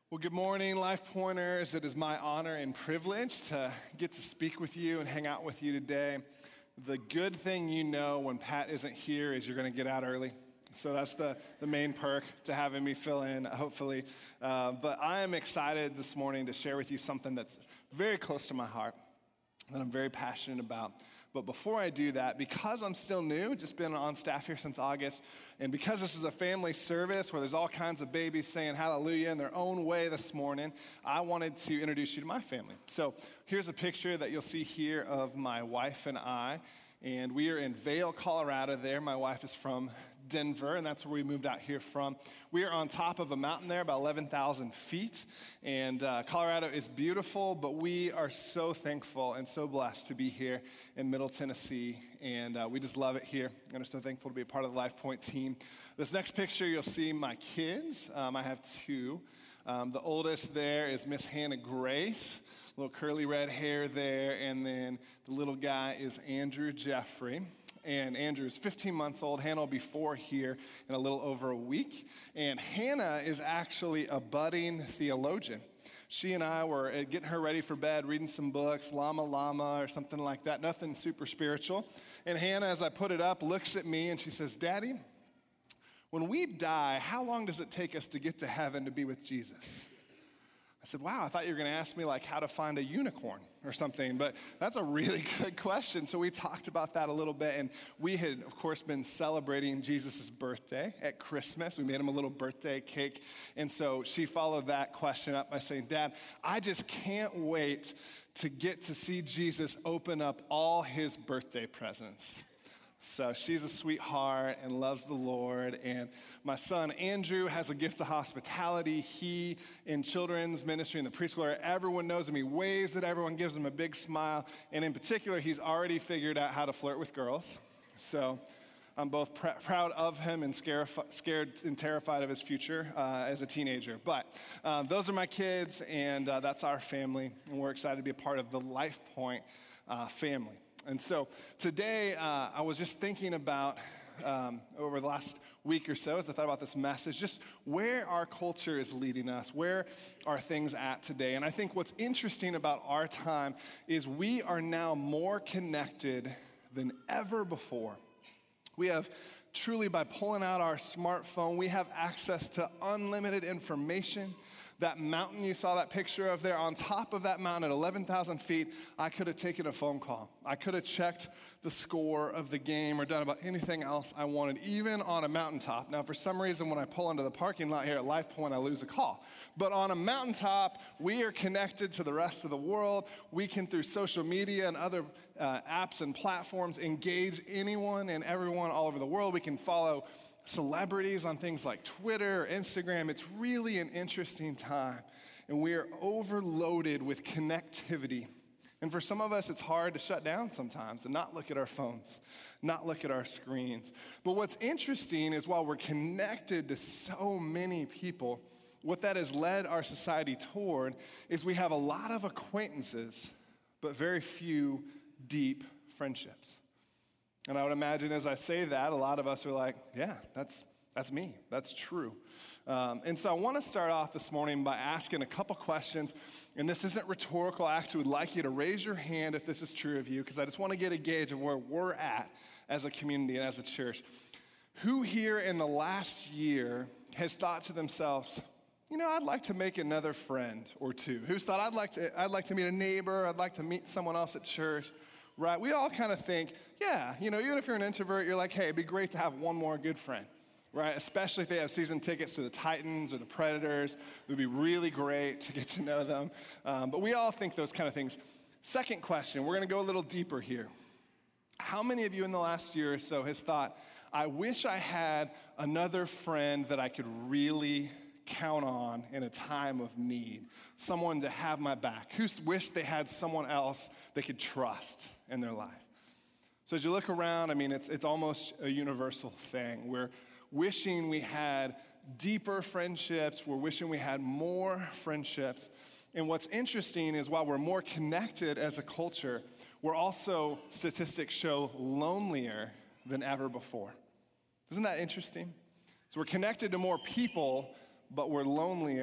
Well, good morning, Life Pointers. It is my honor and privilege to get to speak with you and hang out with you today. The good thing you know when Pat isn't here is you're going to get out early. So that's the main perk to having me fill in, hopefully. But I am excited this morning to share with you something that's very close to my heart, that I'm very passionate about. But before I do that, because I'm still new, just been on staff here since August, and because this is a family service where there's all kinds of babies saying hallelujah in their own way this morning, I wanted to introduce you to my family. So here's a picture that you'll see here of my wife and I, and we are in Vail, Colorado there. My wife is from Denver, and that's where we moved out here from. We are on top of a mountain there, about 11,000 feet, and Colorado is beautiful, but we are so thankful and so blessed to be here in Middle Tennessee, and we just love it here, and we're so thankful to be a part of the Life Point team. This next picture, you'll see my kids. I have two. The oldest there is Miss Hannah Grace, little curly red hair there, and then the little guy is Andrew Jeffrey. And Andrew is 15 months old. Hannah will be 4 here in a little over a week. And Hannah is actually a budding theologian. She and I were getting her ready for bed, reading some books, Llama Llama or something like that, nothing super spiritual. And Hannah, as I put it up, looks at me and she says, "Daddy, when we die, how long does it take us to get to heaven to be with Jesus?" I said, "Wow, I thought you were going to ask me like how to find a unicorn or something, but that's a really good question." So we talked about that a little bit, and we had, of course, been celebrating Jesus' birthday at Christmas. We made him a little birthday cake, and so she followed that question up by saying, "Dad, I just can't wait to get to see Jesus open up all his birthday presents." So she's a sweetheart and loves the Lord. And my son, Andrew, has a gift of hospitality. He, in children's ministry in the preschool, everyone knows him. He waves at everyone, gives them a big smile. And in particular, he's already figured out how to flirt with girls. So I'm both proud of him and scared and terrified of his future as a teenager. But those are my kids, and that's our family. And we're excited to be a part of the Life Point family. And so today, I was just thinking about, over the last week or so, as I thought about this message, just where our culture is leading us. Where are things at today? And I think what's interesting about our time is we are now more connected than ever before. We have truly, by pulling out our smartphone, we have access to unlimited information. That mountain you saw that picture of there, on top of that mountain at 11,000 feet, I could have taken a phone call. I could have checked the score of the game or done about anything else I wanted, even on a mountaintop. Now, for some reason, when I pull into the parking lot here at Life Point, I lose a call. But on a mountaintop, we are connected to the rest of the world. We can, through social media and other apps and platforms, engage anyone and everyone all over the world. We can follow celebrities on things like Twitter or Instagram. It's really an interesting time, and we are overloaded with connectivity. And for some of us, it's hard to shut down sometimes and not look at our phones, not look at our screens. But what's interesting is while we're connected to so many people, what that has led our society toward is we have a lot of acquaintances, but very few deep friendships. And I would imagine as I say that, a lot of us are like, yeah, that's me. That's true. And so I want to start off this morning by asking a couple questions. And this isn't rhetorical. I actually would like you to raise your hand if this is true of you, because I just want to get a gauge of where we're at as a community and as a church. Who here in the last year has thought to themselves, you know, I'd like to make another friend or two? Who's thought, I'd like to meet a neighbor. I'd like to meet someone else at church. Right, we all kind of think, yeah, you know, even if you're an introvert, you're like, hey, it'd be great to have one more good friend, right? Especially if they have season tickets to the Titans or the Predators. It would be really great to get to know them. But we all think those kind of things. Second question, we're going to go a little deeper here. How many of you in the last year or so has thought, I wish I had another friend that I could really count on in a time of need, someone to have my back? Who wished they had someone else they could trust in their life? So as you look around, I mean, it's almost a universal thing. We're wishing we had deeper friendships. We're wishing we had more friendships. And what's interesting is while we're more connected as a culture, we're also, statistics show, lonelier than ever before. Isn't that interesting? So we're connected to more people, but we're lonelier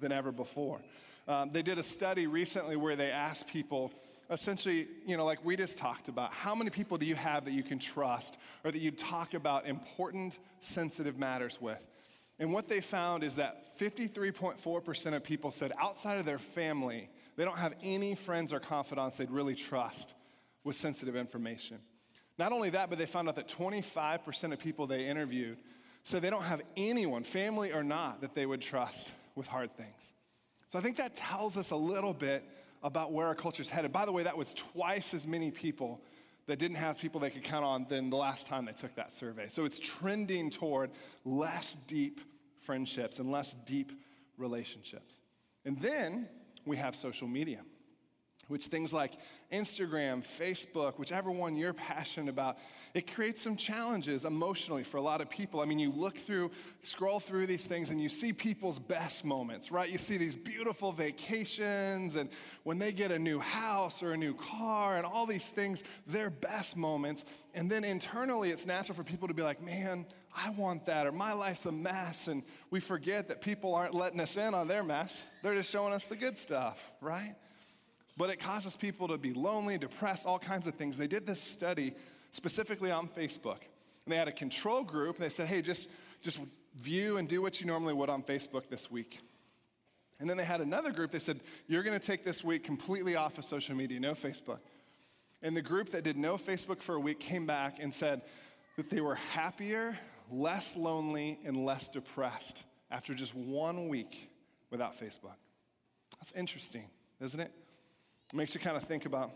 than ever before. They did a study recently where they asked people, essentially, like we just talked about, how many people do you have that you can trust or that you talk about important, sensitive matters with? And what they found is that 53.4% of people said outside of their family, they don't have any friends or confidants they'd really trust with sensitive information. Not only that, but they found out that 25% of people they interviewed said they don't have anyone, family or not, that they would trust with hard things. So I think that tells us a little bit about where our culture's headed. By the way, that was twice as many people that didn't have people they could count on than the last time they took that survey. So it's trending toward less deep friendships and less deep relationships. And then we have social media, which things like Instagram, Facebook, whichever one you're passionate about, it creates some challenges emotionally for a lot of people. I mean, you scroll through these things and you see people's best moments, right? You see these beautiful vacations and when they get a new house or a new car and all these things, their best moments. And then internally, it's natural for people to be like, man, I want that, or my life's a mess. And we forget that people aren't letting us in on their mess. They're just showing us the good stuff, right? But it causes people to be lonely, depressed, all kinds of things. They did this study specifically on Facebook. And they had a control group, and they said, hey, just view and do what you normally would on Facebook this week. And then they had another group, they said, you're gonna take this week completely off of social media, no Facebook. And the group that did no Facebook for a week came back and said that they were happier, less lonely, and less depressed after just 1 week without Facebook. That's interesting, isn't it? It makes you kind of think about,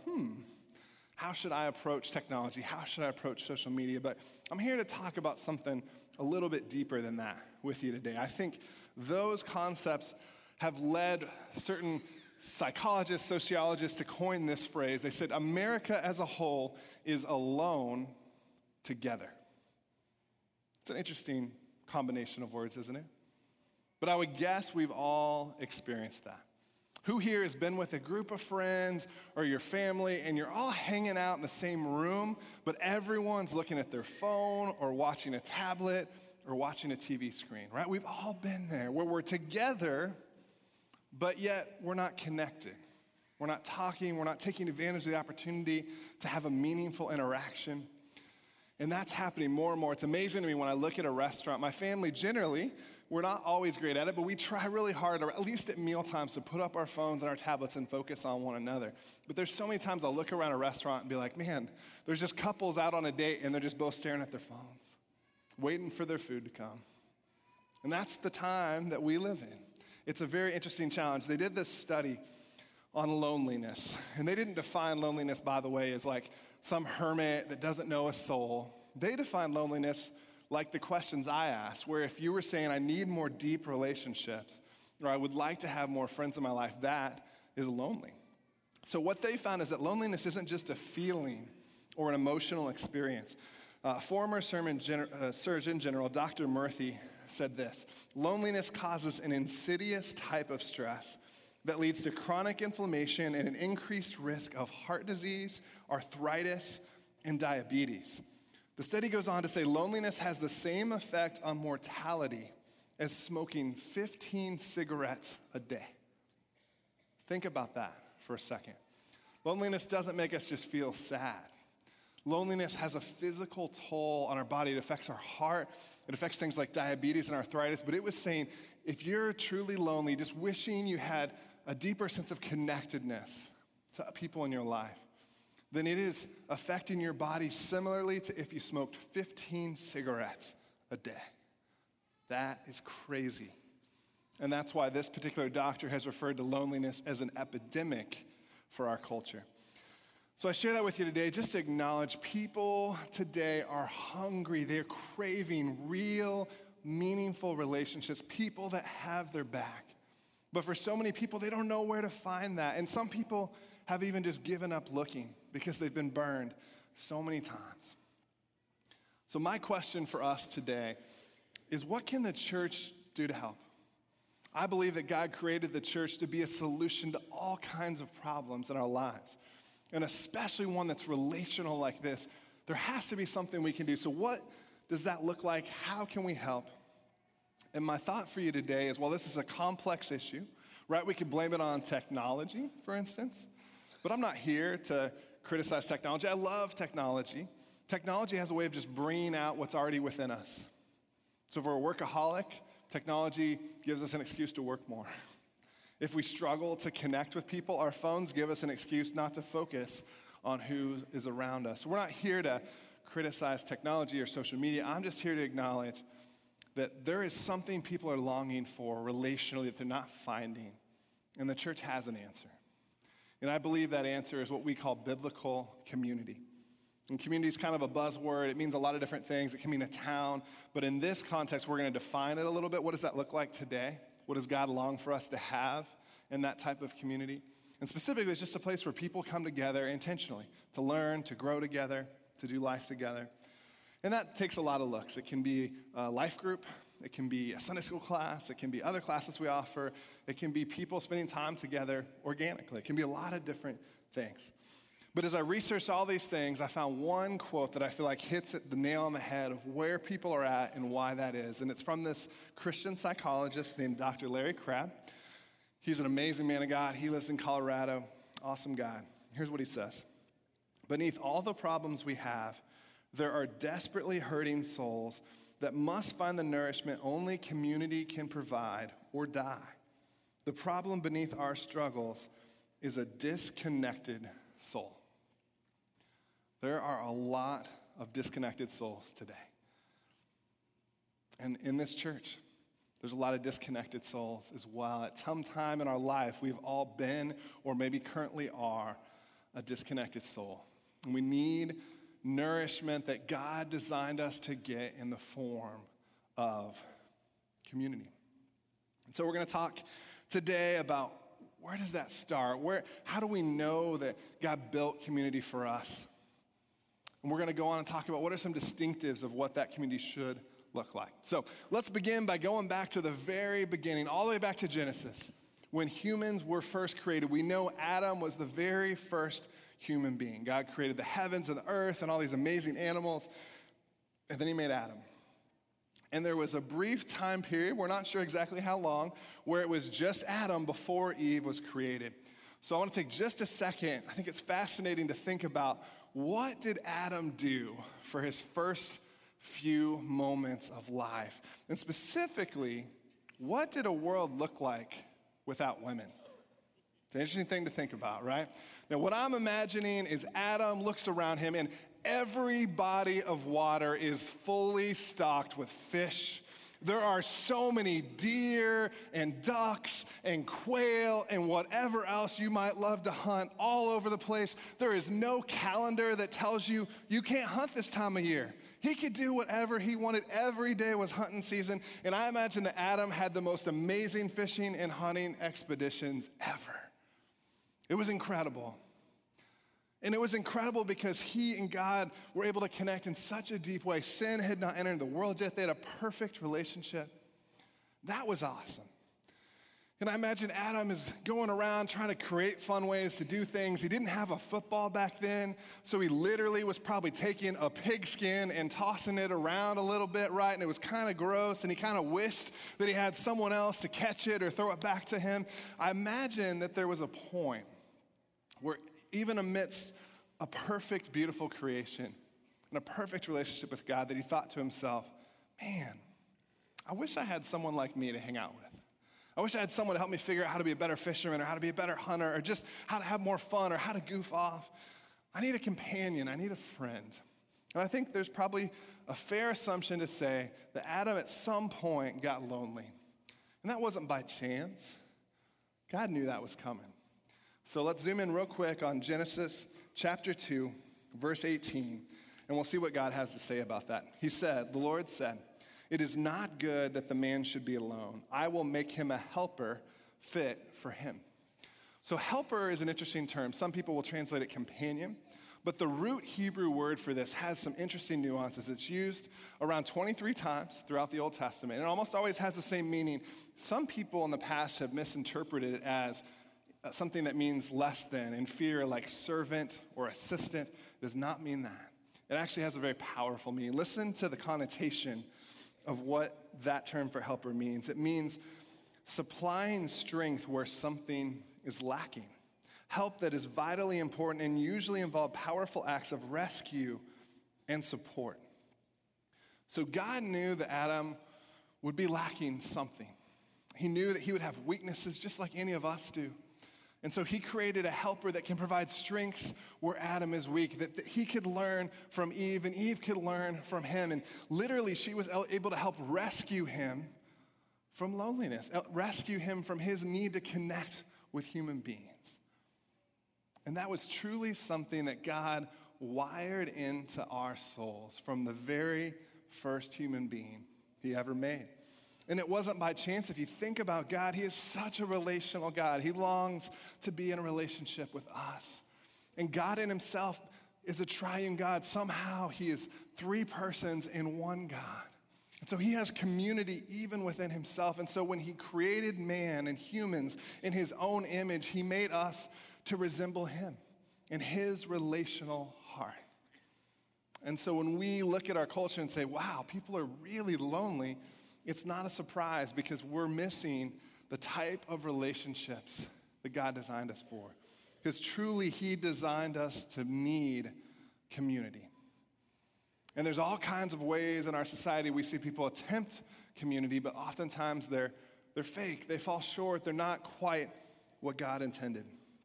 how should I approach technology? How should I approach social media? But I'm here to talk about something a little bit deeper than that with you today. I think those concepts have led certain psychologists, sociologists to coin this phrase. They said, America as a whole is alone together. It's an interesting combination of words, isn't it? But I would guess we've all experienced that. Who here has been with a group of friends or your family and you're all hanging out in the same room, but everyone's looking at their phone or watching a tablet or watching a TV screen, right? We've all been there where we're together, but yet we're not connected. We're not talking, we're not taking advantage of the opportunity to have a meaningful interaction. And that's happening more and more. It's amazing to me when I look at a restaurant. My family generally, we're not always great at it, but we try really hard, or at least at meal times, to put up our phones and our tablets and focus on one another. But there's so many times I'll look around a restaurant and be like, man, there's just couples out on a date and they're just both staring at their phones, waiting for their food to come. And that's the time that we live in. It's a very interesting challenge. They did this study on loneliness. And they didn't define loneliness, by the way, as like some hermit that doesn't know a soul. They defined loneliness like the questions I asked, where if you were saying, I need more deep relationships, or I would like to have more friends in my life, that is lonely. So what they found is that loneliness isn't just a feeling or an emotional experience. Former Surgeon General Dr. Murthy said this: loneliness causes an insidious type of stress that leads to chronic inflammation and an increased risk of heart disease, arthritis, and diabetes. The study goes on to say loneliness has the same effect on mortality as smoking 15 cigarettes a day. Think about that for a second. Loneliness doesn't make us just feel sad. Loneliness has a physical toll on our body. It affects our heart. It affects things like diabetes and arthritis. But it was saying, if you're truly lonely, just wishing you had a deeper sense of connectedness to people in your life, then it is affecting your body similarly to if you smoked 15 cigarettes a day. That is crazy. And that's why this particular doctor has referred to loneliness as an epidemic for our culture. So I share that with you today just to acknowledge people today are hungry. They're craving real, meaningful relationships, people that have their back. But for so many people, they don't know where to find that. And some people have even just given up looking because they've been burned so many times. So my question for us today is, what can the church do to help? I believe that God created the church to be a solution to all kinds of problems in our lives, and especially one that's relational like this. There has to be something we can do. So what does that look like? How can we help? And my thought for you today is, while this is a complex issue, right? We could blame it on technology, for instance, but I'm not here to criticize technology. I love technology. Technology has a way of just bringing out what's already within us. So if we're a workaholic, technology gives us an excuse to work more. If we struggle to connect with people, our phones give us an excuse not to focus on who is around us. We're not here to criticize technology or social media. I'm just here to acknowledge that there is something people are longing for relationally that they're not finding, and the church has an answer. And I believe that answer is what we call biblical community. And community is kind of a buzzword. It means a lot of different things. It can mean a town, but in this context, we're going to define it a little bit. What does that look like today? What does God long for us to have in that type of community? And specifically, it's just a place where people come together intentionally to learn, to grow together, to do life together. And that takes a lot of looks. It can be a life group. It can be a Sunday school class. It can be other classes we offer. It can be people spending time together organically. It can be a lot of different things. But as I researched all these things, I found one quote that I feel like hits the nail on the head of where people are at and why that is. And it's from this Christian psychologist named Dr. Larry Crabb. He's an amazing man of God. He lives in Colorado. Awesome guy. Here's what he says. Beneath all the problems we have, there are desperately hurting souls that must find the nourishment only community can provide or die. The problem beneath our struggles is a disconnected soul. There are a lot of disconnected souls today. And in this church, there's a lot of disconnected souls as well. At some time in our life, we've all been, or maybe currently are, a disconnected soul. And we need nourishment that God designed us to get in the form of community. And so we're going to talk today about where does that start? How do we know that God built community for us? And we're going to go on and talk about what are some distinctives of what that community should look like. So let's begin by going back to the very beginning, all the way back to Genesis. When humans were first created, we know Adam was the very first human being. God created the heavens and the earth and all these amazing animals, and then he made Adam. And there was a brief time period, we're not sure exactly how long, where it was just Adam before Eve was created. So I want to take just a second. I think it's fascinating to think about what did Adam do for his first few moments of life? And specifically, what did a world look like without women? It's an interesting thing to think about, right? Now, what I'm imagining is Adam looks around him and every body of water is fully stocked with fish. There are so many deer and ducks and quail and whatever else you might love to hunt all over the place. There is no calendar that tells you you can't hunt this time of year. He could do whatever he wanted. Every day was hunting season. And I imagine that Adam had the most amazing fishing and hunting expeditions ever. It was incredible. And it was incredible because he and God were able to connect in such a deep way. Sin had not entered the world yet. They had a perfect relationship. That was awesome. And I imagine Adam is going around trying to create fun ways to do things. He didn't have a football back then, so he literally was probably taking a pigskin and tossing it around a little bit, right? And it was kind of gross, and he kind of wished that he had someone else to catch it or throw it back to him. I imagine that there was a point where even amidst a perfect, beautiful creation and a perfect relationship with God, that he thought to himself, man, I wish I had someone like me to hang out with. I wish I had someone to help me figure out how to be a better fisherman or how to be a better hunter or just how to have more fun or how to goof off. I need a companion. I need a friend. And I think there's probably a fair assumption to say that Adam at some point got lonely. And that wasn't by chance. God knew that was coming. So let's zoom in real quick on Genesis chapter 2, verse 18, and we'll see what God has to say about that. He said, the Lord said, "It is not good that the man should be alone. I will make him a helper fit for him." So helper is an interesting term. Some people will translate it companion, but the root Hebrew word for this has some interesting nuances. It's used around 23 times throughout the Old Testament, and it almost always has the same meaning. Some people in the past have misinterpreted it as something that means less than, inferior, like servant or assistant. It does not mean that. It actually has a very powerful meaning. Listen to the connotation of what that term for helper means. It means supplying strength where something is lacking, help that is vitally important and usually involve powerful acts of rescue and support. So God knew that Adam would be lacking something. He knew that he would have weaknesses just like any of us do. And so he created a helper that can provide strengths where Adam is weak, that he could learn from Eve and Eve could learn from him. And literally she was able to help rescue him from loneliness, rescue him from his need to connect with human beings. And that was truly something that God wired into our souls from the very first human being he ever made. And it wasn't by chance. If you think about God, he is such a relational God. He longs to be in a relationship with us. And God in himself is a triune God. Somehow he is three persons in one God. And so he has community even within himself. And so when he created man and humans in his own image, he made us to resemble him in his relational heart. And so when we look at our culture and say, wow, people are really lonely, it's not a surprise because we're missing the type of relationships that God designed us for. Because truly, he designed us to need community. And there's all kinds of ways in our society we see people attempt community, but oftentimes they're fake. They fall short. They're not quite what God intended.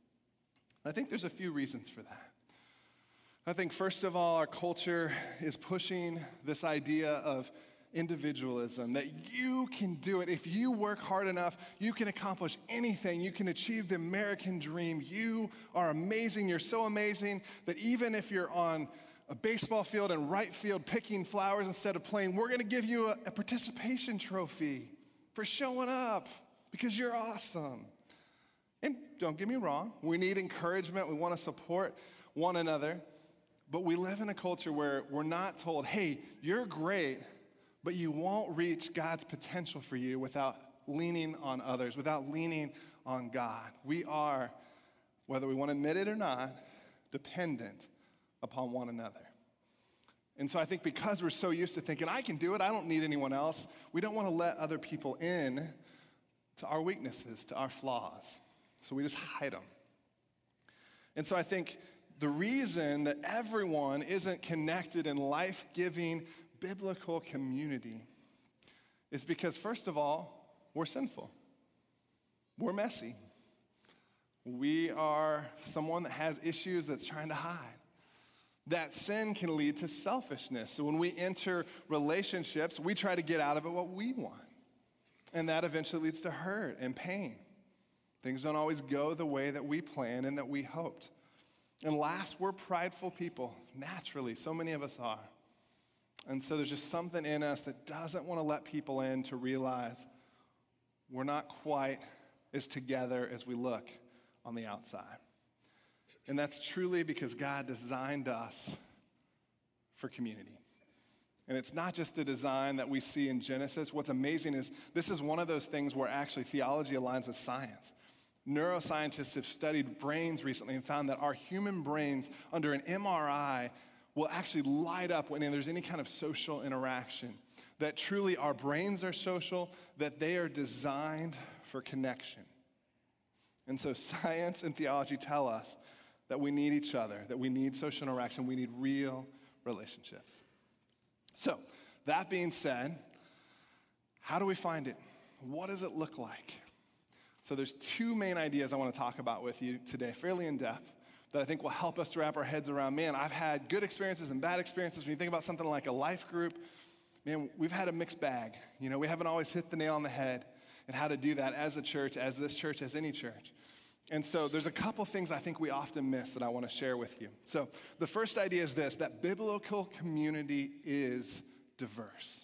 I think there's a few reasons for that. I think, first of all, our culture is pushing this idea of individualism, that you can do it. If you work hard enough, you can accomplish anything. You can achieve the American dream. You are amazing. You're so amazing that even if you're on a baseball field in right field picking flowers instead of playing, we're going to give you a participation trophy for showing up because you're awesome. And don't get me wrong, we need encouragement. We want to support one another. But we live in a culture where we're not told, hey, you're great, but you won't reach God's potential for you without leaning on others, without leaning on God. We are, whether we want to admit it or not, dependent upon one another. And so I think because we're so used to thinking, I can do it, I don't need anyone else, we don't want to let other people in to our weaknesses, to our flaws. So we just hide them. And so I think the reason that everyone isn't connected in life-giving biblical community is because, first of all, we're sinful. We're messy. We are someone that has issues that's trying to hide. That sin can lead to selfishness. So when we enter relationships, we try to get out of it what we want. And that eventually leads to hurt and pain. Things don't always go the way that we planned and that we hoped. And last, we're prideful people. Naturally, so many of us are. And so there's just something in us that doesn't want to let people in to realize we're not quite as together as we look on the outside. And that's truly because God designed us for community. And it's not just a design that we see in Genesis. What's amazing is this is one of those things where actually theology aligns with science. Neuroscientists have studied brains recently and found that our human brains under an MRI will actually light up when there's any kind of social interaction. That truly our brains are social, that they are designed for connection. And so science and theology tell us that we need each other, that we need social interaction, we need real relationships. So, that being said, how do we find it? What does it look like? So there's two main ideas I want to talk about with you today, fairly in depth, that I think will help us to wrap our heads around. Man, I've had good experiences and bad experiences. When you think about something like a life group, man, we've had a mixed bag. You know, we haven't always hit the nail on the head and how to do that as a church, as this church, as any church. And so there's a couple things I think we often miss that I want to share with you. So the first idea is this, that biblical community is diverse.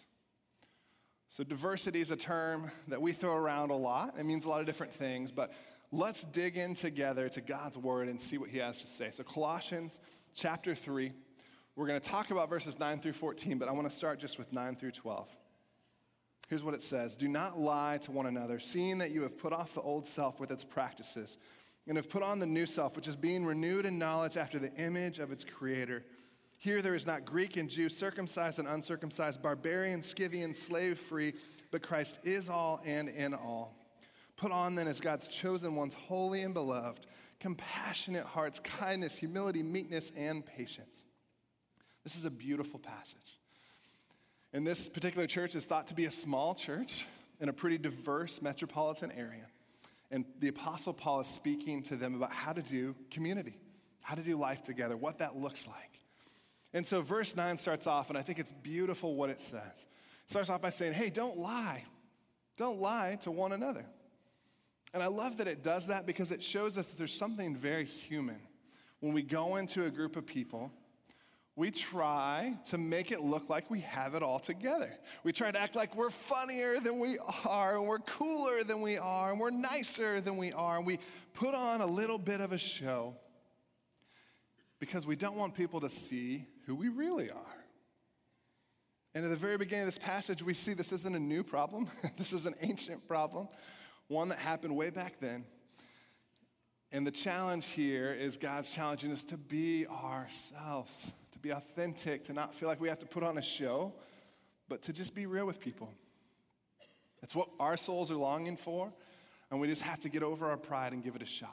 So diversity is a term that we throw around a lot. It means a lot of different things, but let's dig in together to God's word and see what he has to say. So Colossians chapter 3, we're going to talk about verses 9 through 14, but I want to start just with 9 through 12. Here's what it says. Do not lie to one another, seeing that you have put off the old self with its practices, and have put on the new self, which is being renewed in knowledge after the image of its creator. Here there is not Greek and Jew, circumcised and uncircumcised, barbarian, Scythian, slave free, but Christ is all and in all. Put on then as God's chosen ones, holy and beloved, compassionate hearts, kindness, humility, meekness, and patience. This is a beautiful passage. And this particular church is thought to be a small church in a pretty diverse metropolitan area. And the Apostle Paul is speaking to them about how to do community, how to do life together, what that looks like. And so verse 9 starts off, and I think it's beautiful what it says. It starts off by saying, hey, don't lie. Don't lie to one another. And I love that it does that because it shows us that there's something very human. When we go into a group of people, we try to make it look like we have it all together. We try to act like we're funnier than we are, and we're cooler than we are, and we're nicer than we are, and we put on a little bit of a show because we don't want people to see who we really are. And at the very beginning of this passage, we see this isn't a new problem. This is an ancient problem, one that happened way back then. And the challenge here is God's challenging us to be ourselves, to be authentic, to not feel like we have to put on a show, but to just be real with people. It's what our souls are longing for, and we just have to get over our pride and give it a shot.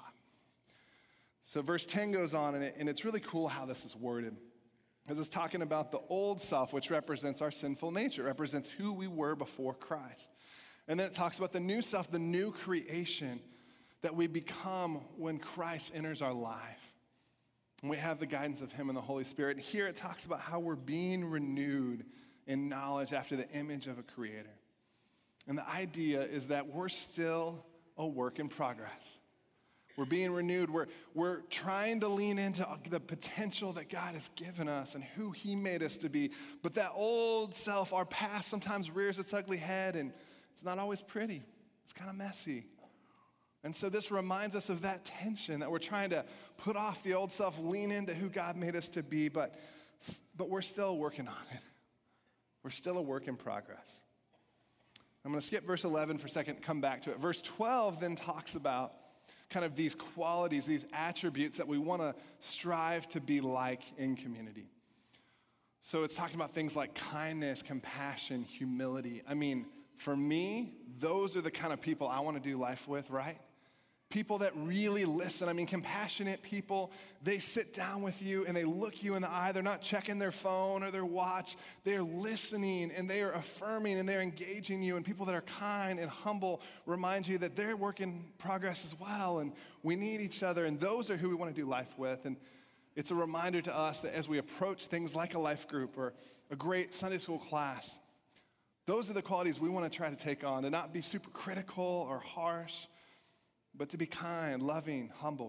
So verse 10 goes on, and it's really cool how this is worded. Because it's talking about the old self, which represents our sinful nature, represents who we were before Christ. And then it talks about the new self, the new creation that we become when Christ enters our life. And we have the guidance of him and the Holy Spirit. And here it talks about how we're being renewed in knowledge after the image of a creator. And the idea is that we're still a work in progress. We're being renewed. We're trying to lean into the potential that God has given us and who he made us to be. But that old self, our past, sometimes rears its ugly head, and it's not always pretty. It's kind of messy. And so this reminds us of that tension that we're trying to put off the old self, lean into who God made us to be, but we're still working on it. We're still a work in progress. I'm going to skip verse 11 for a second, come back to it. Verse 12 then talks about kind of these qualities, these attributes that we want to strive to be like in community. So it's talking about things like kindness, compassion, humility. I mean, for me, those are the kind of people I want to do life with, right? People that really listen. I mean, compassionate people, they sit down with you and they look you in the eye. They're not checking their phone or their watch. They're listening and they are affirming and they're engaging you. And people that are kind and humble remind you that they're work in progress as well. And we need each other. And those are who we want to do life with. And it's a reminder to us that as we approach things like a life group or a great Sunday school class, those are the qualities we want to try to take on, to not be super critical or harsh, but to be kind, loving, humble.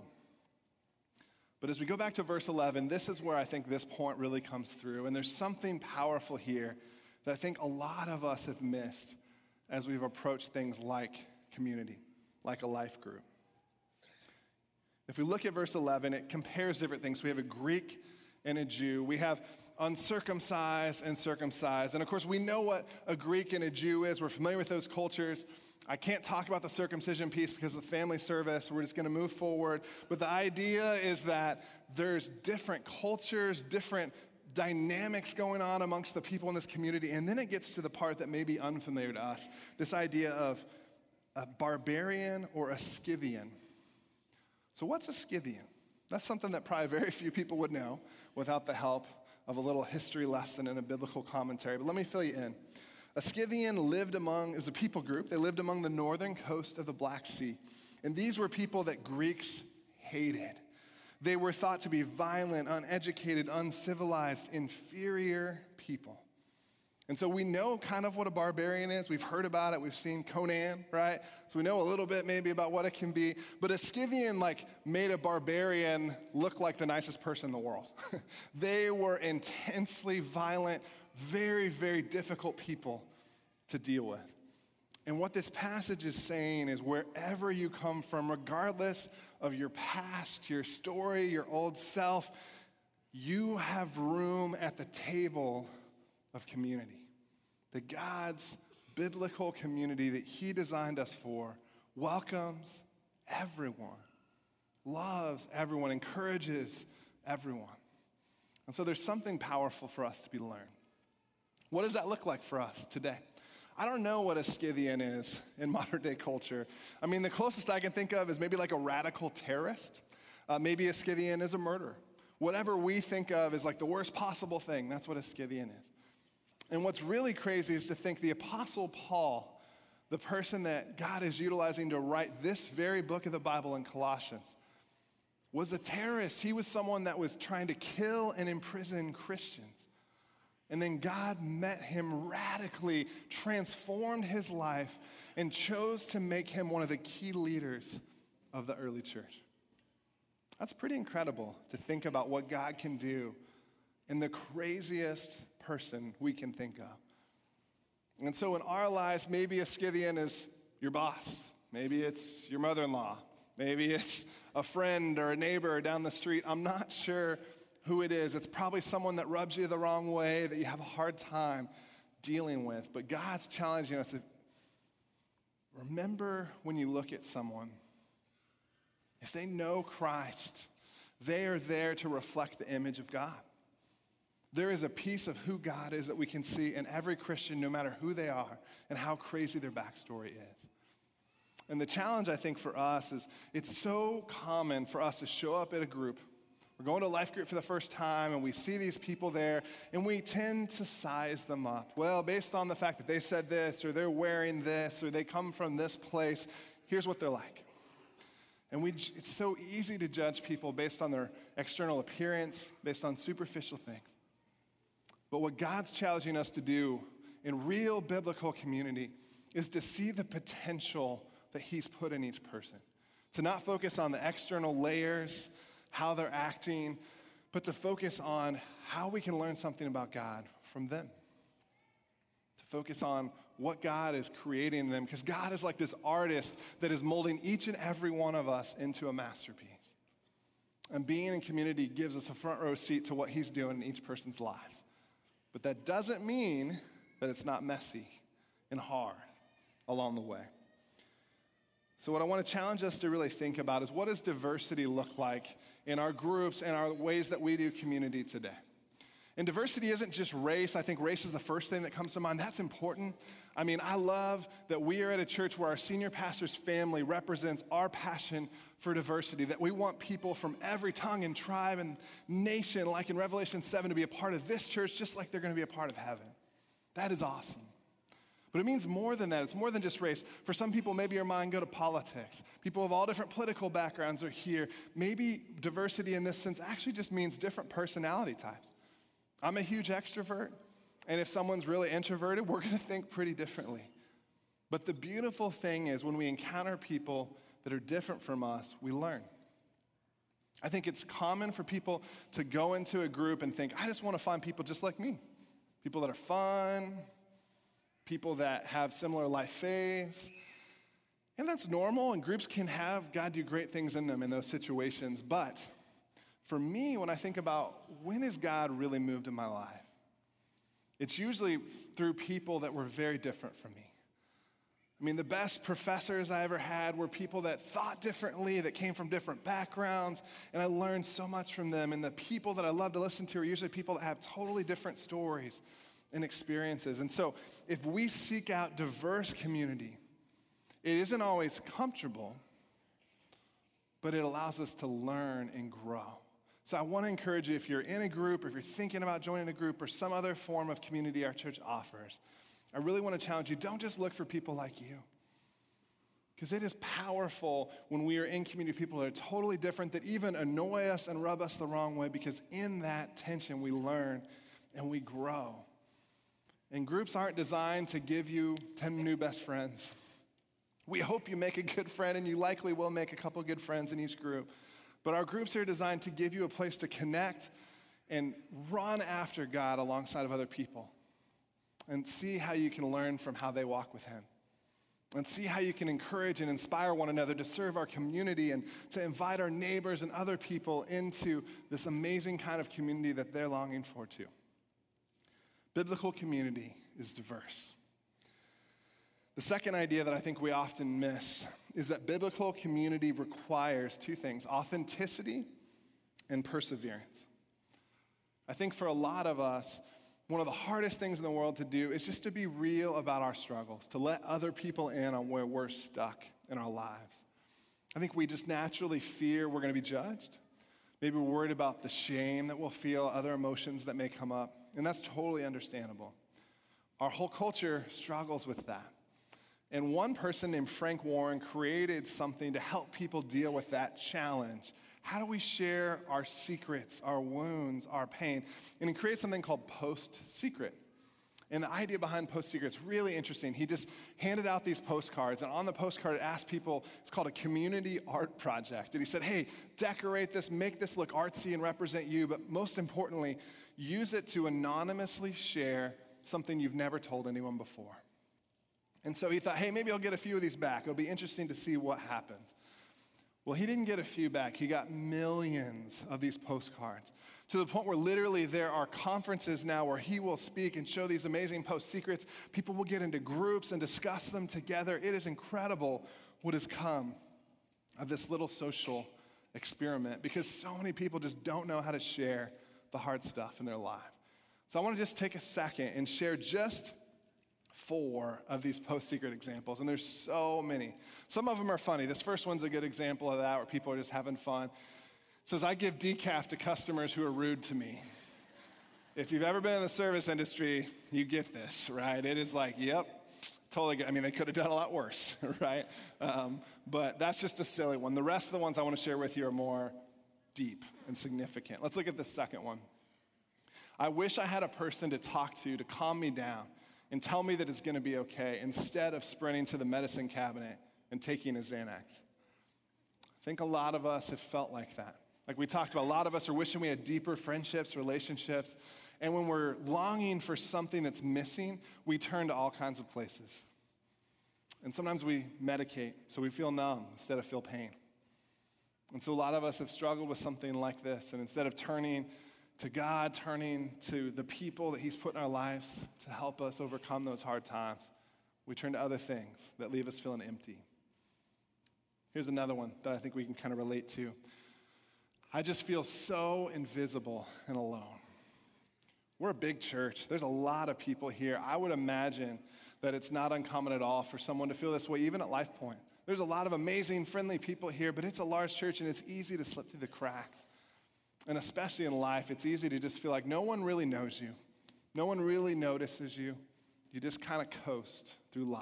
But as we go back to verse 11, this is where I think this point really comes through. And there's something powerful here that I think a lot of us have missed as we've approached things like community, like a life group. If we look at verse 11, it compares different things. We have a Greek and a Jew. We have uncircumcised and circumcised. And of course, we know what a Greek and a Jew is. We're familiar with those cultures. I can't talk about the circumcision piece because of the family service. We're just going to move forward. But the idea is that there's different cultures, different dynamics going on amongst the people in this community. And then it gets to the part that may be unfamiliar to us, this idea of a barbarian or a Scythian. So what's a Scythian? That's something that probably very few people would know without the help of a little history lesson and a biblical commentary. But let me fill you in. A Scythian is a people group. They lived among the northern coast of the Black Sea. And these were people that Greeks hated. They were thought to be violent, uneducated, uncivilized, inferior people. And so we know kind of what a barbarian is. We've heard about it. We've seen Conan, right? So we know a little bit maybe about what it can be. But a Scythian made a barbarian look like the nicest person in the world. They were intensely violent, very, very difficult people to deal with. And what this passage is saying is wherever you come from, regardless of your past, your story, your old self, you have room at the table of community. That God's biblical community that he designed us for welcomes everyone, loves everyone, encourages everyone. And so there's something powerful for us to be learned. What does that look like for us today? I don't know what a Scythian is in modern day culture. I mean, the closest I can think of is maybe like a radical terrorist. Maybe a Scythian is a murderer. Whatever we think of is like the worst possible thing, that's what a Scythian is. And what's really crazy is to think the Apostle Paul, the person that God is utilizing to write this very book of the Bible in Colossians, was a terrorist. He was someone that was trying to kill and imprison Christians. And then God met him radically, transformed his life, and chose to make him one of the key leaders of the early church. That's pretty incredible to think about what God can do in the craziest person we can think of. And so in our lives, maybe a Scythian is your boss. Maybe it's your mother-in-law. Maybe it's a friend or a neighbor down the street. I'm not sure who it is. It's probably someone that rubs you the wrong way, that you have a hard time dealing with. But God's challenging us to remember when you look at someone, if they know Christ, they are there to reflect the image of God. There is a piece of who God is that we can see in every Christian, no matter who they are and how crazy their backstory is. And the challenge, I think, for us is it's so common for us to show up at a group. We're going to a life group for the first time, and we see these people there, and we tend to size them up. Well, based on the fact that they said this, or they're wearing this, or they come from this place, here's what they're like. And it's so easy to judge people based on their external appearance, based on superficial things. But what God's challenging us to do in real biblical community is to see the potential that he's put in each person. To not focus on the external layers, how they're acting, but to focus on how we can learn something about God from them. To focus on what God is creating in them, because God is like this artist that is molding each and every one of us into a masterpiece. And being in community gives us a front row seat to what he's doing in each person's lives. But that doesn't mean that it's not messy and hard along the way. So what I want to challenge us to really think about is, what does diversity look like in our groups and our ways that we do community today? And diversity isn't just race. I think race is the first thing that comes to mind. That's important. I mean, I love that we are at a church where our senior pastor's family represents our passion for diversity, that we want people from every tongue and tribe and nation, like in Revelation 7, to be a part of this church, just like they're going to be a part of heaven. That is awesome. But it means more than that. It's more than just race. For some people, maybe your mind go to politics. People of all different political backgrounds are here. Maybe diversity in this sense actually just means different personality types. I'm a huge extrovert, and if someone's really introverted, we're going to think pretty differently. But the beautiful thing is, when we encounter people that are different from us, we learn. I think it's common for people to go into a group and think, I just want to find people just like me. People that are fun, people that have similar life phase. And that's normal, and groups can have God do great things in them in those situations. But for me, when I think about when has God really moved in my life, it's usually through people that were very different from me. I mean, the best professors I ever had were people that thought differently, that came from different backgrounds, and I learned so much from them. And the people that I love to listen to are usually people that have totally different stories and experiences. And so if we seek out diverse community, it isn't always comfortable, but it allows us to learn and grow. So I want to encourage you, if you're in a group, or if you're thinking about joining a group or some other form of community our church offers, I really want to challenge you, don't just look for people like you. Because it is powerful when we are in community with people that are totally different, that even annoy us and rub us the wrong way, because in that tension we learn and we grow. And groups aren't designed to give you 10 new best friends. We hope you make a good friend, and you likely will make a couple good friends in each group. But our groups are designed to give you a place to connect and run after God alongside of other people, and see how you can learn from how they walk with him, and see how you can encourage and inspire one another to serve our community and to invite our neighbors and other people into this amazing kind of community that they're longing for too. Biblical community is diverse. The second idea that I think we often miss is that biblical community requires two things: authenticity and perseverance. I think for a lot of us, one of the hardest things in the world to do is just to be real about our struggles, to let other people in on where we're stuck in our lives. I think we just naturally fear we're going to be judged. Maybe we're worried about the shame that we'll feel, other emotions that may come up, and that's totally understandable. Our whole culture struggles with that. And one person named Frank Warren created something to help people deal with that challenge. How do we share our secrets, our wounds, our pain? And he created something called Post Secret. And the idea behind Post Secret is really interesting. He just handed out these postcards, and on the postcard it asked people, it's called a community art project. And he said, hey, decorate this, make this look artsy and represent you, but most importantly, use it to anonymously share something you've never told anyone before. And so he thought, hey, maybe I'll get a few of these back. It'll be interesting to see what happens. Well, he didn't get a few back. He got millions of these postcards, to the point where literally there are conferences now where he will speak and show these amazing Post Secrets. People will get into groups and discuss them together. It is incredible what has come of this little social experiment, because so many people just don't know how to share the hard stuff in their life. So I want to just take a second and share just 4 of these Post Secret examples, and there's so many. Some of them are funny. This first one's a good example of that, where people are just having fun. It says, I give decaf to customers who are rude to me. If you've ever been in the service industry, you get this, right? It is like, yep, totally good. I mean, they could have done a lot worse, right? But that's just a silly one. The rest of the ones I want to share with you are more deep and significant. Let's look at the second one. I wish I had a person to talk to calm me down and tell me that it's going to be okay, instead of sprinting to the medicine cabinet and taking a Xanax. I think a lot of us have felt like that. Like we talked about, a lot of us are wishing we had deeper friendships, relationships, and when we're longing for something that's missing, we turn to all kinds of places. And sometimes we medicate so we feel numb instead of feel pain. And so a lot of us have struggled with something like this, and instead of turning to God, turning to the people that he's put in our lives to help us overcome those hard times, we turn to other things that leave us feeling empty. Here's another one that I think we can kind of relate to. I just feel so invisible and alone. We're a big church. There's a lot of people here. I would imagine that it's not uncommon at all for someone to feel this way, even at Life Point. There's a lot of amazing, friendly people here, but it's a large church and it's easy to slip through the cracks. And especially in life, it's easy to just feel like no one really knows you. No one really notices you. You just kind of coast through life.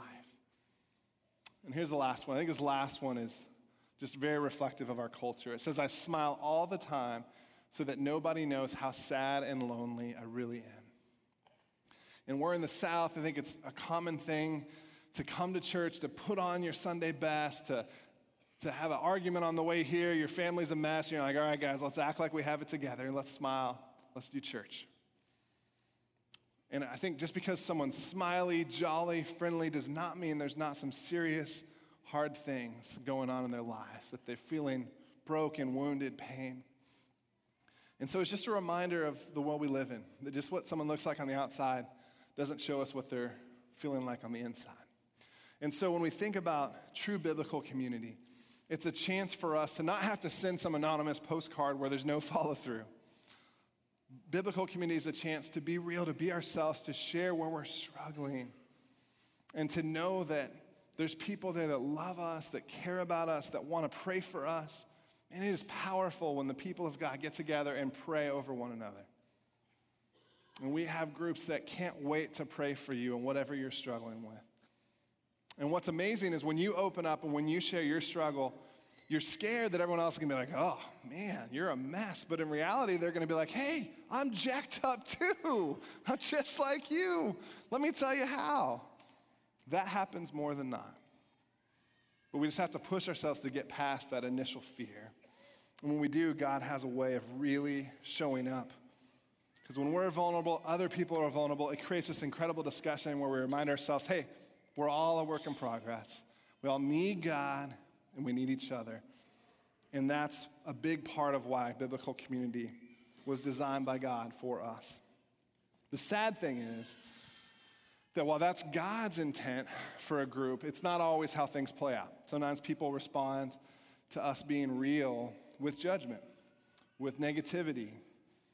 And here's the last one. I think this last one is just very reflective of our culture. It says, I smile all the time so that nobody knows how sad and lonely I really am. And we're in the South. I think it's a common thing to come to church, to put on your Sunday best, to have an argument on the way here, your family's a mess, and you're like, all right, guys, let's act like we have it together, and let's smile, let's do church. And I think just because someone's smiley, jolly, friendly does not mean there's not some serious, hard things going on in their lives, that they're feeling broken, wounded, pain. And so it's just a reminder of the world we live in, that just what someone looks like on the outside doesn't show us what they're feeling like on the inside. And so when we think about true biblical community, it's a chance for us to not have to send some anonymous postcard where there's no follow through. Biblical community is a chance to be real, to be ourselves, to share where we're struggling, and to know that there's people there that love us, that care about us, that want to pray for us. And it is powerful when the people of God get together and pray over one another. And we have groups that can't wait to pray for you and whatever you're struggling with. And what's amazing is when you open up and when you share your struggle, you're scared that everyone else is going to be like, oh, man, you're a mess. But in reality, they're going to be like, hey, I'm jacked up too. I'm just like you. Let me tell you how. That happens more than not. But we just have to push ourselves to get past that initial fear. And when we do, God has a way of really showing up. Because when we're vulnerable, other people are vulnerable. It creates this incredible discussion where we remind ourselves, hey, we're all a work in progress. We all need God, and we need each other. And that's a big part of why biblical community was designed by God for us. The sad thing is that while that's God's intent for a group, it's not always how things play out. Sometimes people respond to us being real with judgment, with negativity.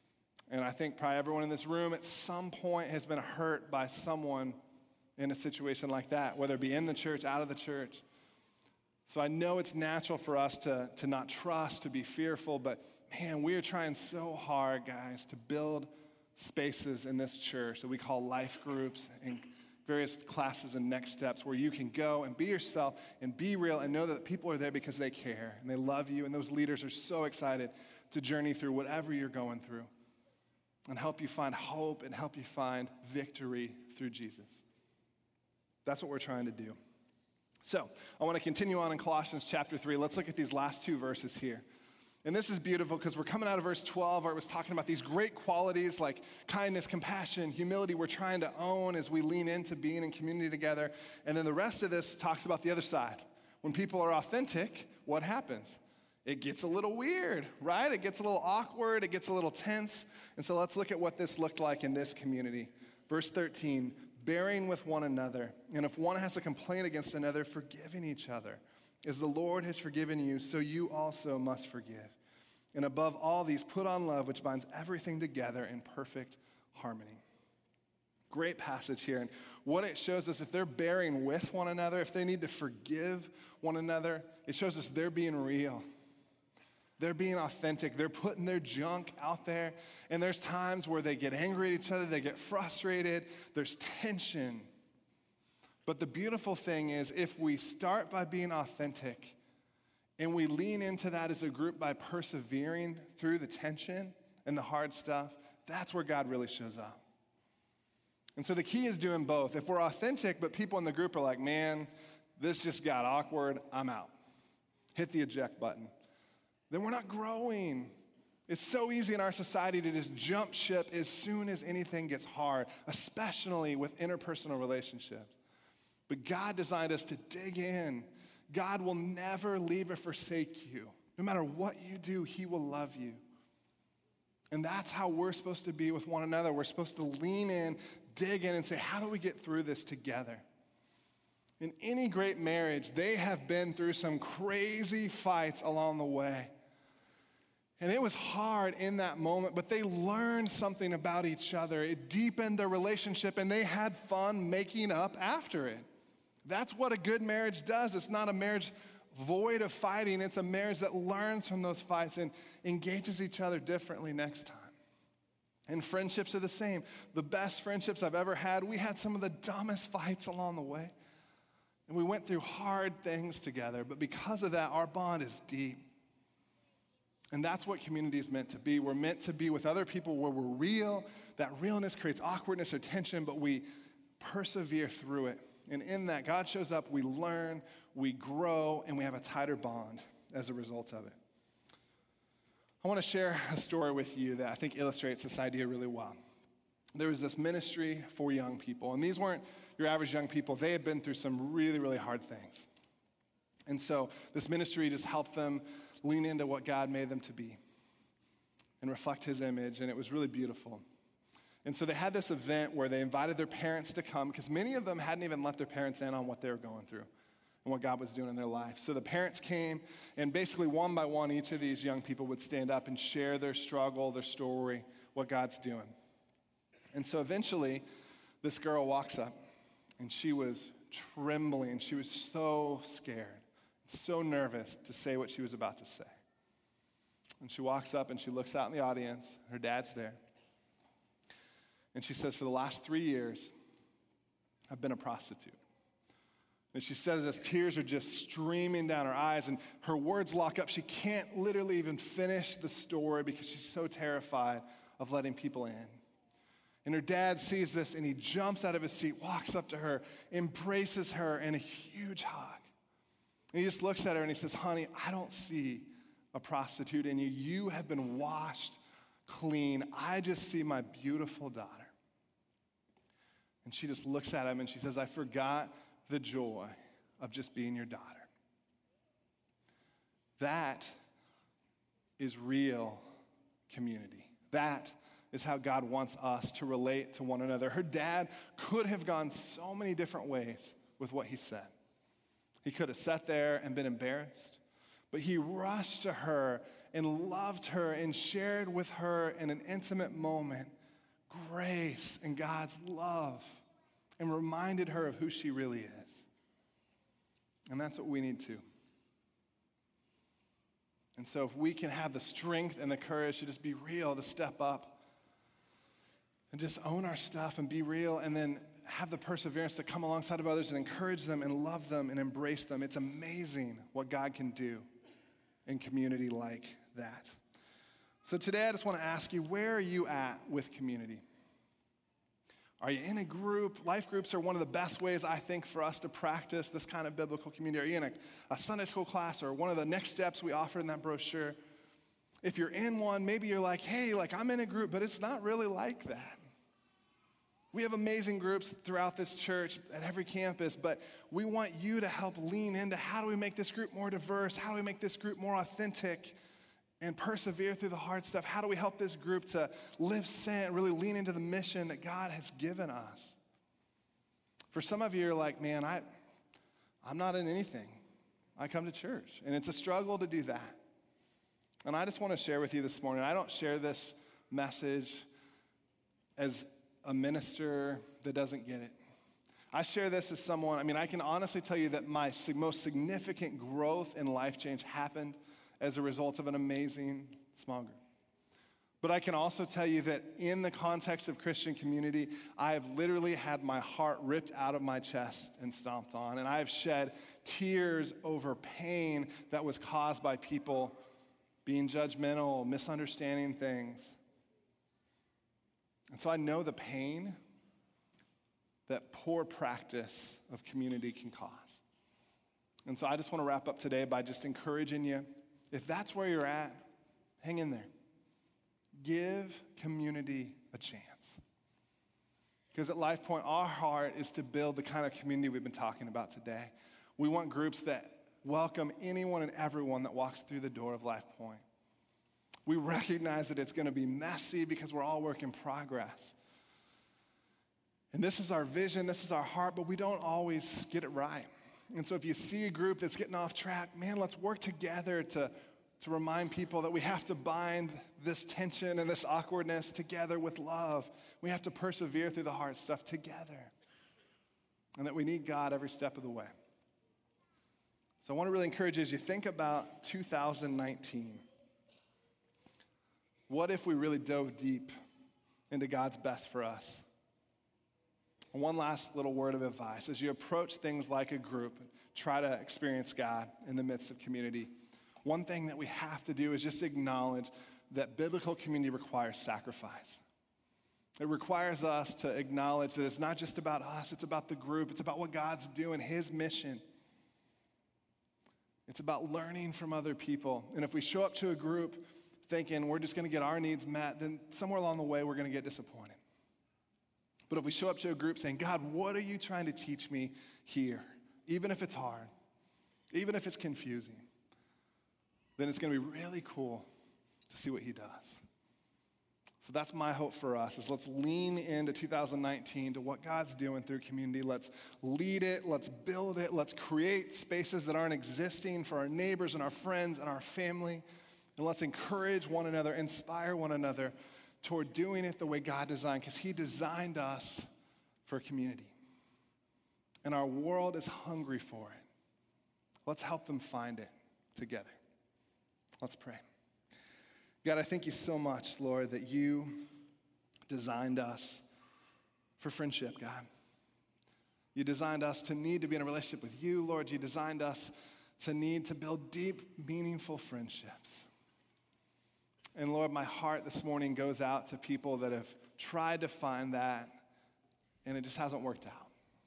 And I think probably everyone in this room at some point has been hurt by someone in a situation like that, whether it be in the church, out of the church. So I know it's natural for us to not trust, to be fearful, but man, we are trying so hard, guys, to build spaces in this church that we call life groups and various classes and next steps where you can go and be yourself and be real and know that people are there because they care and they love you, and those leaders are so excited to journey through whatever you're going through and help you find hope and help you find victory through Jesus. That's what we're trying to do. So I want to continue on in Colossians chapter 3. Let's look at these last two verses here. And this is beautiful because we're coming out of verse 12 where it was talking about these great qualities like kindness, compassion, humility we're trying to own as we lean into being in community together. And then the rest of this talks about the other side. When people are authentic, what happens? It gets a little weird, right? It gets a little awkward. It gets a little tense. And so let's look at what this looked like in this community. Verse 13, bearing with one another. And if one has a complaint against another, forgiving each other. As the Lord has forgiven you, so you also must forgive. And above all these, put on love, which binds everything together in perfect harmony. Great passage here. And what it shows us, if they're bearing with one another, if they need to forgive one another, it shows us they're being real. They're being authentic. They're putting their junk out there. And there's times where they get angry at each other. They get frustrated. There's tension. But the beautiful thing is if we start by being authentic and we lean into that as a group by persevering through the tension and the hard stuff, that's where God really shows up. And so the key is doing both. If we're authentic, but people in the group are like, man, this just got awkward, I'm out. Hit the eject button. Then we're not growing. It's so easy in our society to just jump ship as soon as anything gets hard, especially with interpersonal relationships. But God designed us to dig in. God will never leave or forsake you. No matter what you do, he will love you. And that's how we're supposed to be with one another. We're supposed to lean in, dig in, and say, how do we get through this together? In any great marriage, they have been through some crazy fights along the way. And it was hard in that moment, but they learned something about each other. It deepened their relationship, and they had fun making up after it. That's what a good marriage does. It's not a marriage void of fighting. It's a marriage that learns from those fights and engages each other differently next time. And friendships are the same. The best friendships I've ever had, we had some of the dumbest fights along the way. And we went through hard things together. But because of that, our bond is deep. And that's what community is meant to be. We're meant to be with other people where we're real. That realness creates awkwardness or tension, but we persevere through it. And in that, God shows up, we learn, we grow, and we have a tighter bond as a result of it. I want to share a story with you that I think illustrates this idea really well. There was this ministry for young people, and these weren't your average young people. They had been through some really, really hard things. And so this ministry just helped them lean into what God made them to be and reflect his image, and it was really beautiful. And so they had this event where they invited their parents to come because many of them hadn't even let their parents in on what they were going through and what God was doing in their life. So the parents came, and basically one by one, each of these young people would stand up and share their struggle, their story, what God's doing. And so eventually, this girl walks up, and she was trembling. She was so scared, so nervous to say what she was about to say. And she walks up, and she looks out in the audience. Her dad's there. And she says, for the last 3 years, I've been a prostitute. And she says as tears are just streaming down her eyes, and her words lock up. She can't literally even finish the story because she's so terrified of letting people in. And her dad sees this, and he jumps out of his seat, walks up to her, embraces her in a huge hug. And he just looks at her and he says, honey, I don't see a prostitute in you. You have been washed clean. I just see my beautiful daughter. And she just looks at him and she says, I forgot the joy of just being your daughter. That is real community. That is how God wants us to relate to one another. Her dad could have gone so many different ways with what he said. He could have sat there and been embarrassed. But he rushed to her and loved her and shared with her in an intimate moment grace and God's love and reminded her of who she really is. And that's what we need to. And so if we can have the strength and the courage to just be real, to step up and just own our stuff and be real, and then have the perseverance to come alongside of others and encourage them and love them and embrace them, it's amazing what God can do in community like that. So today I just want to ask you, where are you at with community? Are you in a group? Life groups are one of the best ways, I think, for us to practice this kind of biblical community. Are you in a Sunday school class or one of the next steps we offered in that brochure? If you're in one, maybe you're like, hey, I'm in a group, but it's not really like that. We have amazing groups throughout this church at every campus, but we want you to help lean into how do we make this group more diverse? How do we make this group more authentic and persevere through the hard stuff? How do we help this group to live sent, really lean into the mission that God has given us? For some of you, you're like, man, I'm not in anything. I come to church, and it's a struggle to do that. And I just want to share with you this morning, I don't share this message as a minister that doesn't get it. I share this as someone, I can honestly tell you that my most significant growth and life change happened as a result of an amazing small group. But I can also tell you that in the context of Christian community, I have literally had my heart ripped out of my chest and stomped on, and I have shed tears over pain that was caused by people being judgmental, misunderstanding things. And so I know the pain that poor practice of community can cause. And so I just want to wrap up today by just encouraging you, if that's where you're at, hang in there. Give community a chance. Because at LifePoint, our heart is to build the kind of community we've been talking about today. We want groups that welcome anyone and everyone that walks through the door of LifePoint. We recognize that it's going to be messy because we're all work in progress. And this is our vision, this is our heart, but we don't always get it right. And so if you see a group that's getting off track, man, let's work together to remind people that we have to bind this tension and this awkwardness together with love. We have to persevere through the hard stuff together. And that we need God every step of the way. So I want to really encourage you as you think about 2019. What if we really dove deep into God's best for us? And one last little word of advice. As you approach things like a group, try to experience God in the midst of community. One thing that we have to do is just acknowledge that biblical community requires sacrifice. It requires us to acknowledge that it's not just about us, it's about the group, it's about what God's doing, His mission. It's about learning from other people. And if we show up to a group thinking we're just going to get our needs met, then somewhere along the way we're going to get disappointed. But if we show up to a group saying, God, what are you trying to teach me here? Even if it's hard, even if it's confusing, then it's going to be really cool to see what He does. So that's my hope for us, is let's lean into 2019 to what God's doing through community. Let's lead it, let's build it, let's create spaces that aren't existing for our neighbors and our friends and our family. And let's encourage one another, inspire one another toward doing it the way God designed, because He designed us for community. And our world is hungry for it. Let's help them find it together. Let's pray. God, I thank you so much, Lord, that you designed us for friendship, God. You designed us to need to be in a relationship with you, Lord. You designed us to need to build deep, meaningful friendships. And Lord, my heart this morning goes out to people that have tried to find that, and it just hasn't worked out.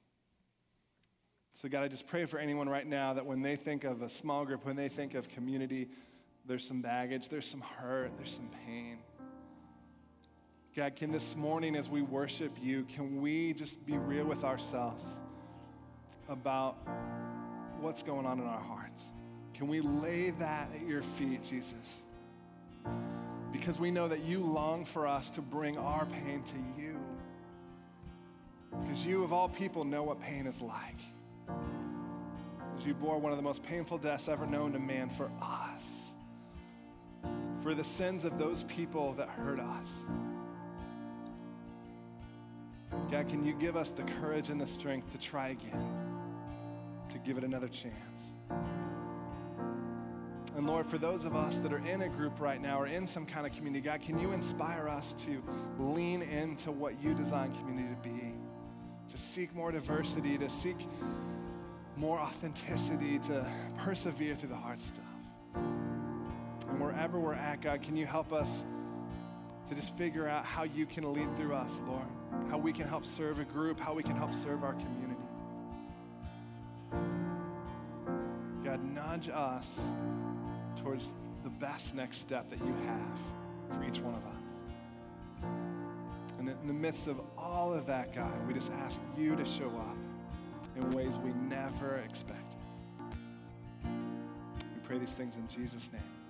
So God, I just pray for anyone right now that when they think of a small group, when they think of community, there's some baggage, there's some hurt, there's some pain. God, can this morning as we worship you, can we just be real with ourselves about what's going on in our hearts? Can we lay that at your feet, Jesus? Because we know that you long for us to bring our pain to you. Because you, of all people, know what pain is like. as you bore one of the most painful deaths ever known to man for us, for the sins of those people that hurt us. God, can you give us the courage and the strength to try again, to give it another chance? And Lord, for those of us that are in a group right now or in some kind of community, God, can you inspire us to lean into what you designed community to be? To seek more diversity, to seek more authenticity, to persevere through the hard stuff. And wherever we're at, God, can you help us to just figure out how you can lead through us, Lord? How we can help serve a group, how we can help serve our community. God, nudge us towards the best next step that you have for each one of us. And in the midst of all of that, God, we just ask you to show up in ways we never expected. We pray these things in Jesus' name.